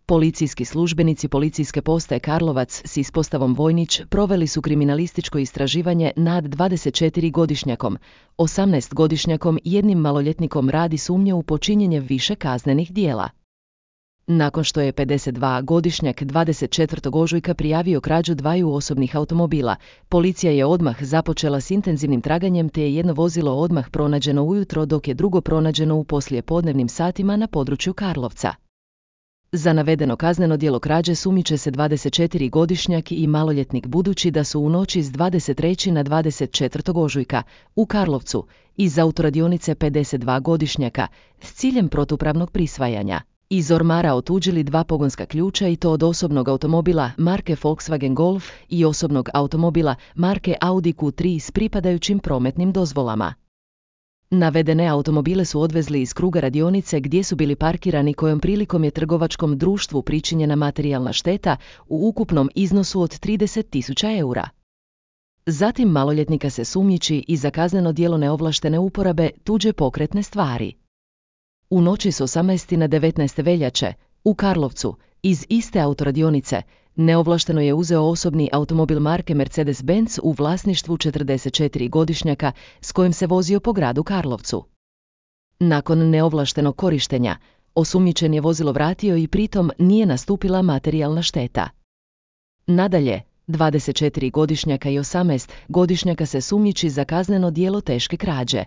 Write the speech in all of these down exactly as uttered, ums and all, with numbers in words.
Policijski službenici Policijske postaje Karlovac s ispostavom Vojnić proveli su kriminalističko istraživanje nad dvadesetčetirigodišnjakom, osamnaestogodišnjakom i jednim maloljetnikom radi sumnje u počinjenje više kaznenih djela. Nakon što je pedesetdvogodišnjak dvadeset četvrtog ožujka prijavio krađu dvaju osobnih automobila, policija je odmah započela s intenzivnim traganjem te je jedno vozilo odmah pronađeno ujutro dok je drugo pronađeno u poslijepodnevnim satima na području Karlovca. Za navedeno kazneno djelo krađe sumnjiče se dvadesetčetirigodišnjak i maloljetnik budući da su u noći s dvadeset trećeg na dvadeset četvrtog ožujka u Karlovcu iz autoradionice pedesetdvogodišnjaka s ciljem protupravnog prisvajanja iz ormara otuđili dva pogonska ključa i to od osobnog automobila marke Volkswagen Golf i osobnog automobila marke Audi Q tri s pripadajućim prometnim dozvolama. Navedene automobile su odvezli iz kruga radionice gdje su bili parkirani kojom prilikom je trgovačkom društvu pričinjena materijalna šteta u ukupnom iznosu od trideset tisuća eura. Zatim maloljetnika se sumnjiči i za kazneno djelo neovlaštene uporabe tuđe pokretne stvari. U noći s osamnaestog na devetnaesti veljače, u Karlovcu, iz iste autoradionice, neovlašteno je uzeo osobni automobil marke Mercedes-Benz u vlasništvu četrdesetčetirigodišnjaka s kojim se vozio po gradu Karlovcu. Nakon neovlaštenog korištenja, osumnjičen je vozilo vratio i pritom nije nastupila materijalna šteta. Nadalje, dvadesetčetirigodišnjaka i osamnaestogodišnjaka se sumnjiči za kazneno djelo teške krađe.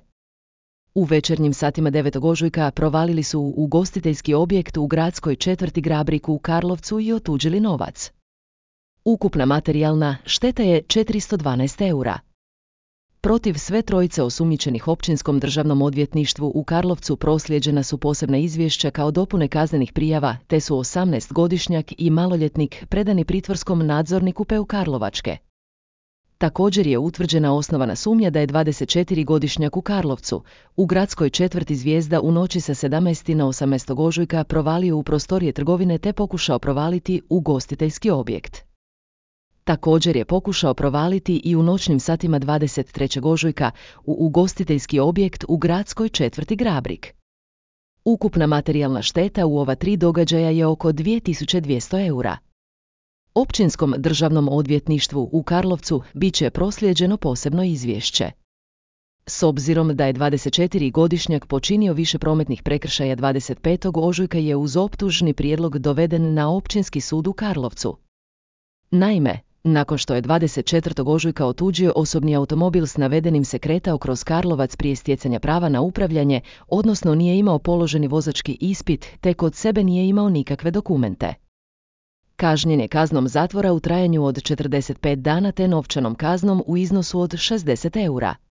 U večernjim satima devetog ožujka provalili su u ugostiteljski objekt u gradskoj četvrti Grabrik u Karlovcu i otuđili novac. Ukupna materijalna šteta je četiristo dvanaest eura. Protiv sve trojice osumnjičenih Općinskom državnom odvjetništvu u Karlovcu proslijeđena su posebna izvješća kao dopune kaznenih prijava, te su osamnaestogodišnjak i maloljetnik predani pritvorskom nadzorniku P U Karlovačke. Također je utvrđena osnovana sumnja da je dvadesetčetirigodišnjak u Karlovcu, u gradskoj četvrti Zvijezda u noći sa sedamnaestog na osamnaesti ožujka provalio u prostorije trgovine te pokušao provaliti u ugostiteljski objekt. Također je pokušao provaliti i u noćnim satima dvadeset trećeg ožujka u ugostiteljski objekt u gradskoj četvrti Grabrik. Ukupna materijalna šteta u ova tri događaja je oko dvije tisuće dvjesto eura. Općinskom državnom odvjetništvu u Karlovcu bit će proslijeđeno posebno izvješće. S obzirom da je dvadesetčetirigodišnjak počinio više prometnih prekršaja dvadeset petog ožujka je uz optužni prijedlog doveden na Općinski sud u Karlovcu. Naime, nakon što je dvadeset četvrtog ožujka otuđio osobni automobil s navedenim se kretao kroz Karlovac prije stjecanja prava na upravljanje, odnosno nije imao položeni vozački ispit te kod sebe nije imao nikakve dokumente. Kažnjen je kaznom zatvora u trajanju od četrdeset pet dana te novčanom kaznom u iznosu od šezdeset eura.